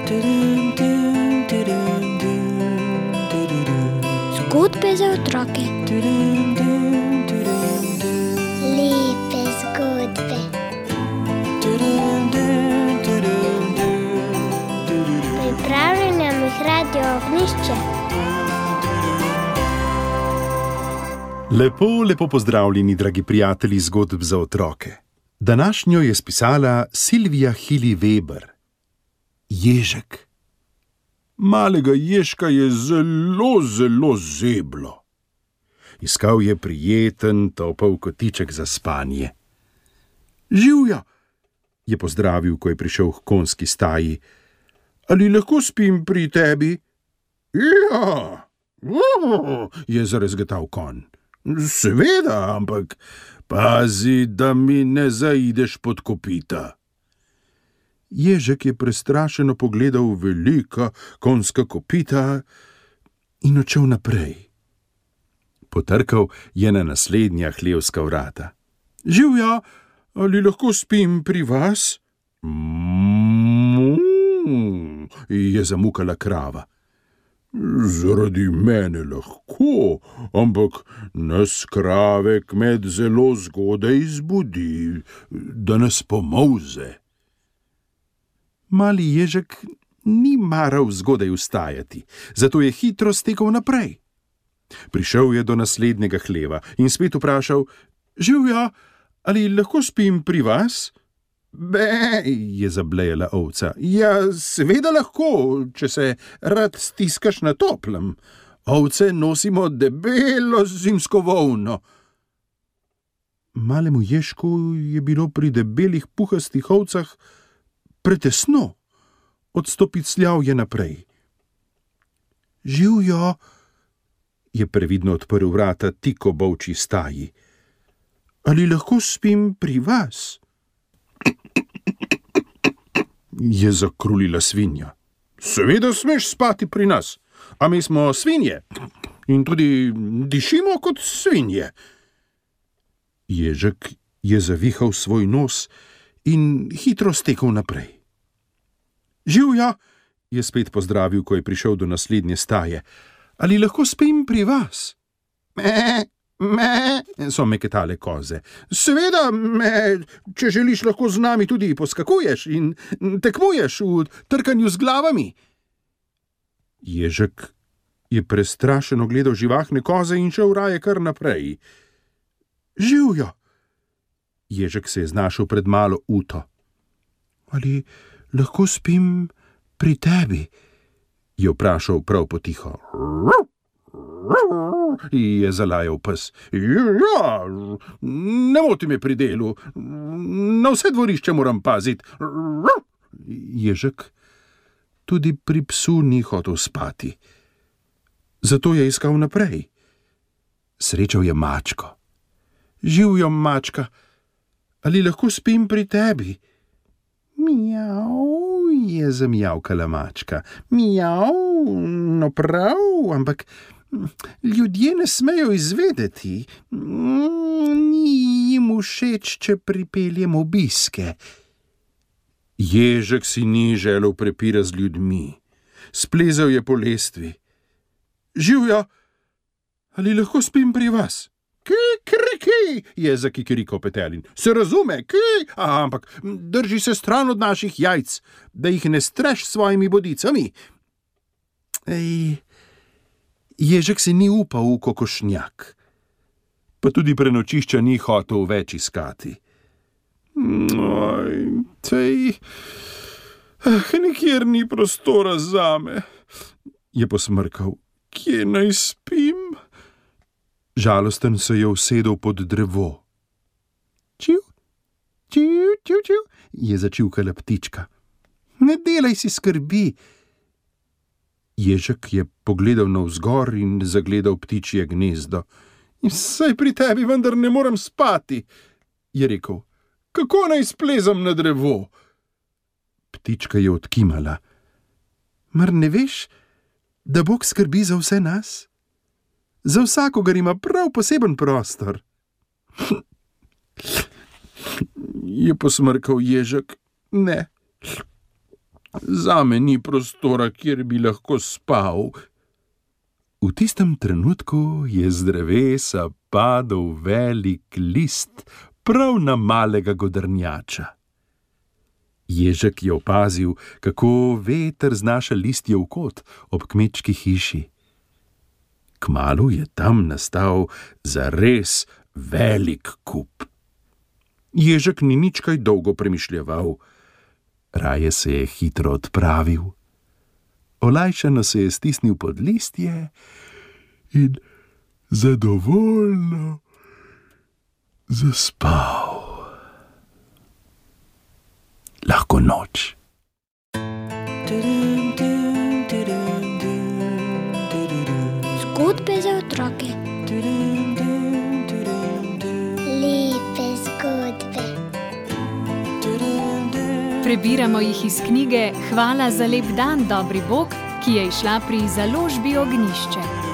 Zgodbe za otroke. Lepe zgodbe. Pripravlja nam jih Radio Ognjišče. Lepo pozdravljeni, dragi prijatelji zgodb za otroke. Današnjo je spisala Silvija Hili Weber. Ježek. Malega ježka je zelo zeblo. Iskal je prijeten, topel kotiček za spanje. Živja, je pozdravil, ko je prišel h konjski staji. Ali lahko spim pri tebi? Ja, je zarezgetal konj. Seveda, ampak pazi, da mi ne zaideš pod kopita. Ježek je prestrašeno pogledal velika konjska kopita in odšel naprej. Potrkal je na naslednja hlevska vrata. Živja, ali lahko spim pri vas? Je zamukala krava. Zaradi mene lahko, ampak nas krave kmet zelo zgodaj zbudi, da nas pomolze. Mali ježek ni maral zgodaj vstajati, zato je hitro stekel naprej. Prišel je do naslednjega hleva in spet vprašal: Živja, ali lahko spim pri vas? Be, je zablejala ovca. Ja, seveda lahko, če se rad stiskaš na toplem. Ovce nosimo debelo zimsko volno. Malemu ježku je bilo pri debelih puhastih ovcah pretesno. Odstopicljal je naprej. Živjo, je previdno odprl vrata tik ob ovčji staji. Ali lahko spim pri vas? Je zakrulila svinja. Seveda smeš spati pri nas, a mi smo svinje in tudi dišimo kot svinje. Ježek je zavihal svoj nos in hitro stekel naprej. Živja, je spet pozdravil, ko je prišel do naslednje staje. Ali lahko spim pri vas? So meketale koze. Seveda, če želiš, lahko z nami tudi poskakuješ in tekmuješ v trkanju z glavami. Ježek je prestrašeno gledal živahne koze in šel raje kar naprej. Živjo! Ježek se je znašel pred malo uto. Ali lahko spim pri tebi? Je vprašal prav potiho. Je zalajal pes. Ja, ne moti me pri delu. Na vse dvorišče moram paziti. Ježek tudi pri psu ni hotel spati. Zato je iskal naprej. Srečal je mačko. Živjo, mačka, ali lahko spim pri tebi? Miau, je zamijavkala mačka. Miau, no prav, ampak ljudje ne smejo izvedeti. Ni jim všeč, če pripeljem obiske. Ježek si ni želel prepira z ljudmi. Splezal je po lestvi. Živja, ali lahko spim pri vas? Ki, je zakikirikal Petelin. Se razume, ampak drži se stran od naših jajc, da jih ne streš s svojimi bodicami. Ježek se ni upal v kokošnjak, pa tudi prenočišča ni hotel več iskati. Nikjer ni prostora zame, je posmrkal. Kje naj spim? Žalosten se je usedel pod drevo. Čiv, je začivkala ptička. Ne delaj si skrbi. Ježek je pogledal navzgor in zagledal ptičje gnezdo. Saj pri tebi vendar ne morem spati, je rekel. Kako naj splezam na drevo? Ptička je odkimala. Mar ne veš, da Bog skrbi za vse nas? Za vsakogar ima prav poseben prostor. Je posmrkal ježek. Ne, Zame ni prostora, kjer bi lahko spal. V tistem trenutku je z drevesa padel velik list prav na malega godrnjača. Ježek je opazil, kako veter znaša listje v kot ob kmečki hiši. Kmalu je tam nastal zares velik kup. Ježek ni nič kaj dolgo premišljeval. Raje se je hitro odpravil. Olajšano se je stisnil pod listje in zadovoljno zaspal. Lahko noč. Zgodbe za otroke. Lepe zgodbe. Prebiramo jih iz knjige Hvala za lep dan, dobri Bog, ki je izšla pri založbi Ognjišče.